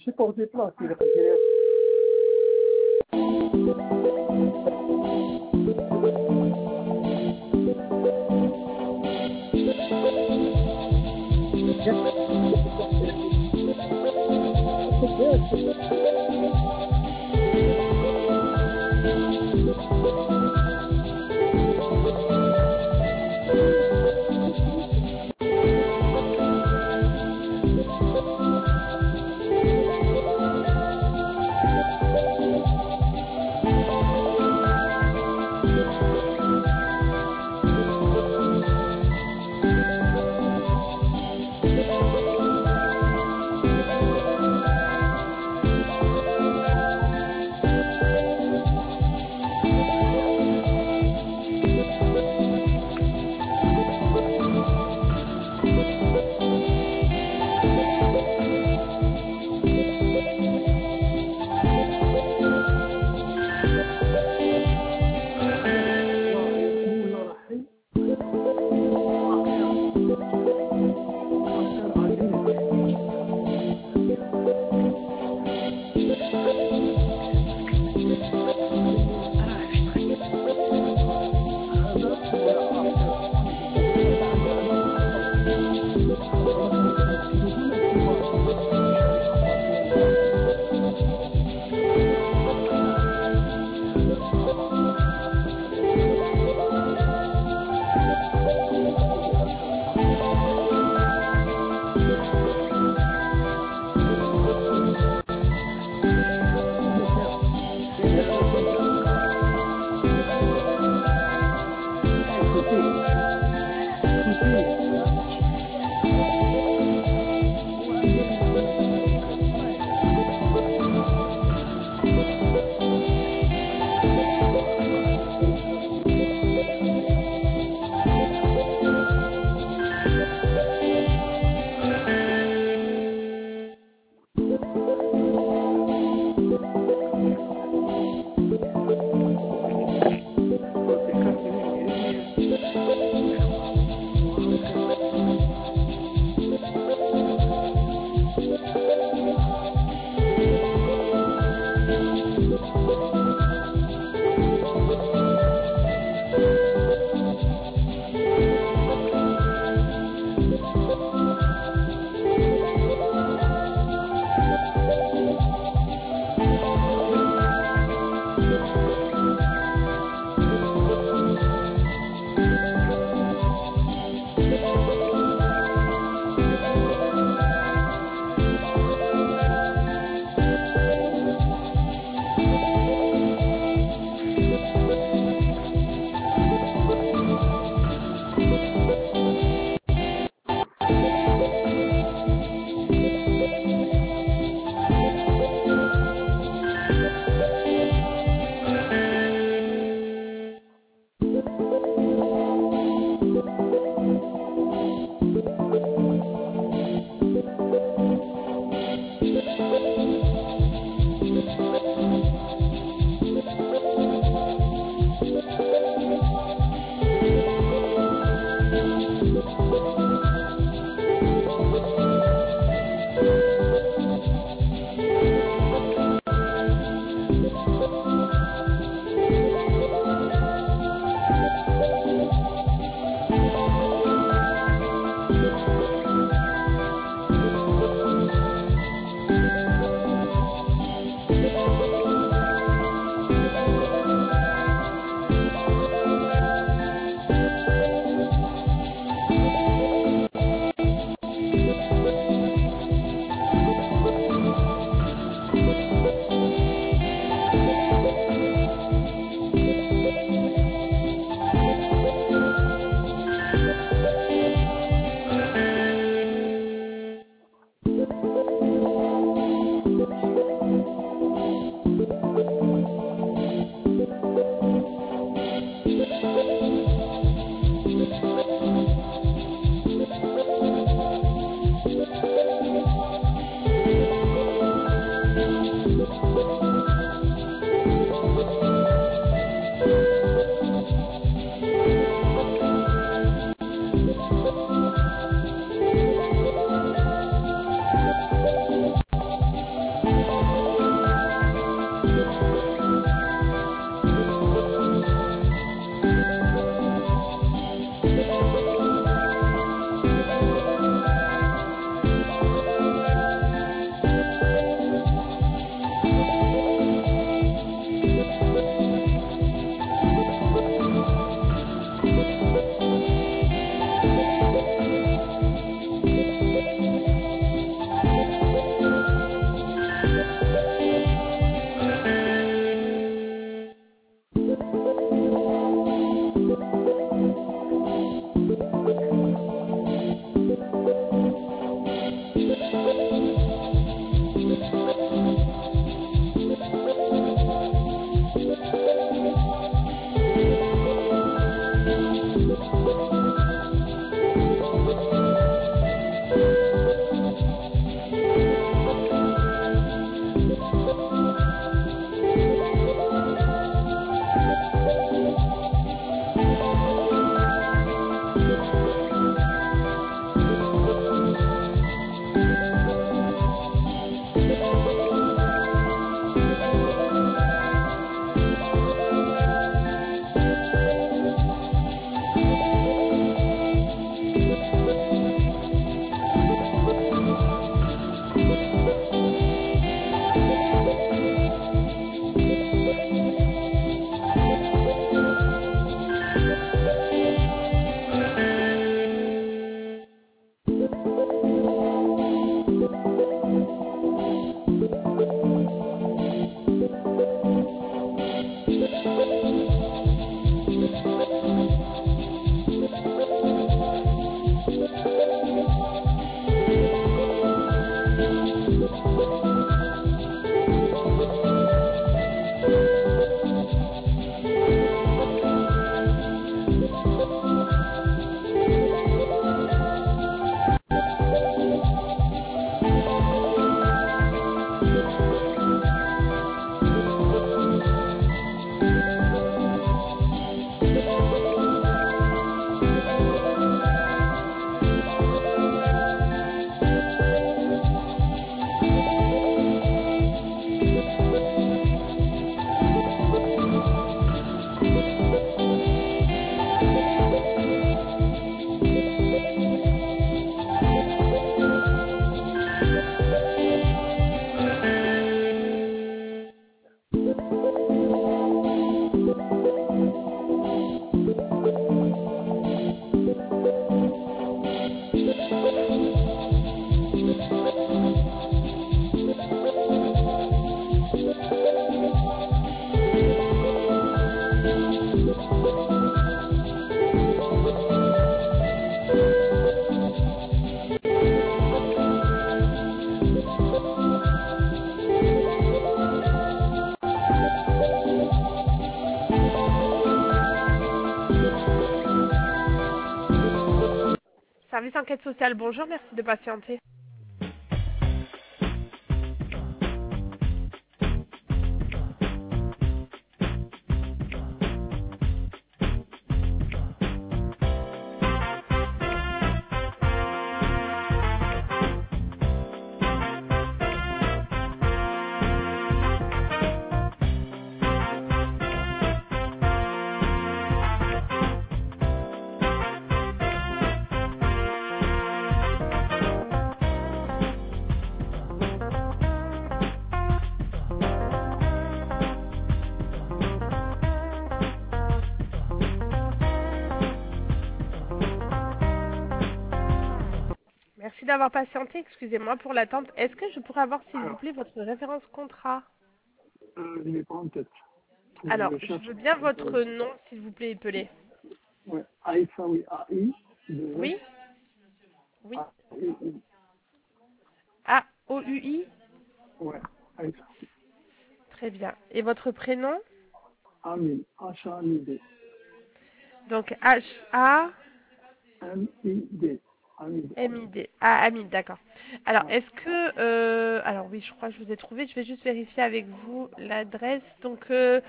supporter plastic perché Service enquête sociale, bonjour, merci de patienter. Merci d'avoir patienté, excusez-moi pour l'attente. Est-ce que je pourrais avoir, s'il vous plaît, votre référence contrat? Je l'ai pas en tête. Alors, je veux bien votre nom, s'il vous plaît, épelé. Ouais, Aïssa, oui, AI, Oui? Oui. A-I-I. A-O-U-I? Ouais, Aïssa. Très bien. Et votre prénom? Amine, H-A-M-I-D. Donc, H-A... M-I-D. Amide. M-I-D. Ah, Hamid, d'accord. Alors, Ouais. est-ce que... alors oui, je crois que je vous ai trouvé. Je vais juste vérifier avec vous l'adresse. Donc,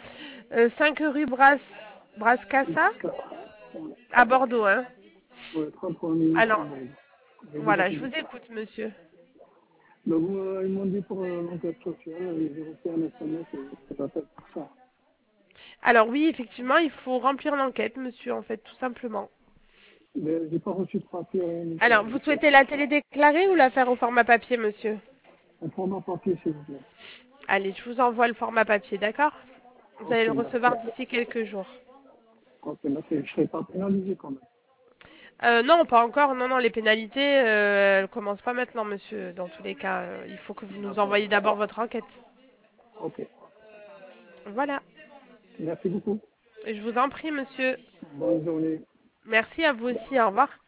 5 rue Brascassa, Ouais, à Bordeaux, hein. ouais, 33 minutes Alors, en mail. Je vous voilà, je appelle. vous écoute, monsieur. Donc, ils m'ont dit pour l'enquête sociale, et j'ai reçu un SMS et je t'appelle pour ça. Alors oui, effectivement, il faut remplir l'enquête, monsieur, en fait, tout simplement. Mais j'ai pas reçu de papier, rien du tout. Alors, vous souhaitez la télé déclarée ou la faire au format papier, monsieur? Un format papier, s'il vous plaît. Allez, je vous envoie le format papier, d'accord? Vous Ok, allez le merci. recevoir d'ici quelques jours. Ok, merci. Je ne serai pas pénalisé quand même. Non, pas encore. Non, non, les pénalités, elles commencent pas maintenant, monsieur. Dans tous les cas, il faut que vous nous D'accord. envoyiez d'abord votre enquête. Ok. Voilà. Merci beaucoup. Je vous en prie, monsieur. Bonne journée. Merci à vous aussi. Au revoir.